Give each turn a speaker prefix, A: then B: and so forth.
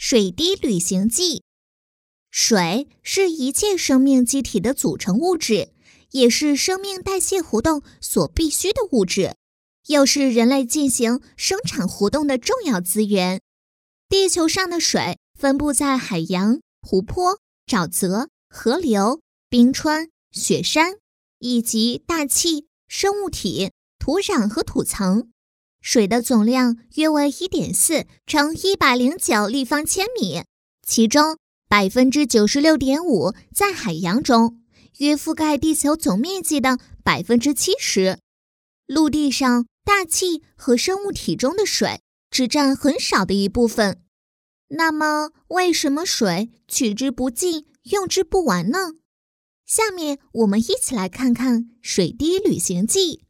A: 水滴旅行记。水是一切生命机体的组成物质，也是生命代谢活动所必需的物质，又是人类进行生产活动的重要资源。地球上的水分布在海洋、湖泊、沼泽、河流、冰川、雪山，以及大气、生物体、土壤和土层。水的总量约为 1.4 乘109立方千米，其中 96.5% 在海洋中，约覆盖地球总面积的 70%。陆地上大气和生物体中的水只占很少的一部分。那么，为什么水取之不尽，用之不完呢？下面我们一起来看看《水滴旅行记》。